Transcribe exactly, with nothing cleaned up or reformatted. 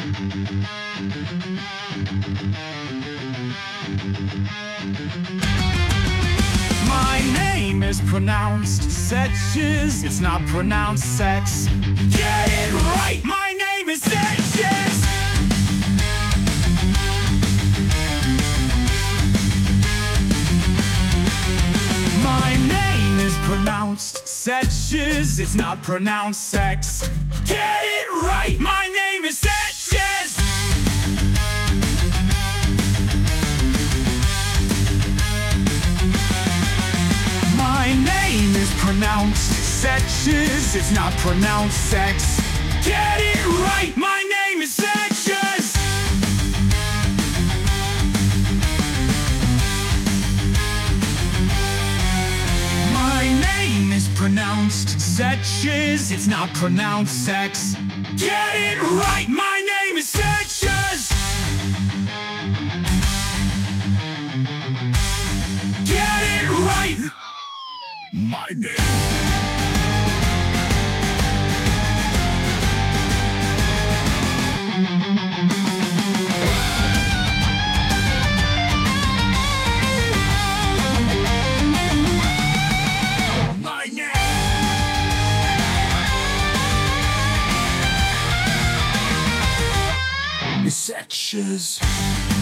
My name is pronounced Setches, it's not pronounced sex. Get it right! My name is Setches! My name is pronounced Setches, it's not pronounced sex. Get it right! My name is Setches! My name is pronounced Setches, it's not pronounced sex. Get it right! My name is Setches! My name is pronounced Setches, it's not pronounced sex. Get it right! My name is Setches! Get it right! My name. My name is Setches.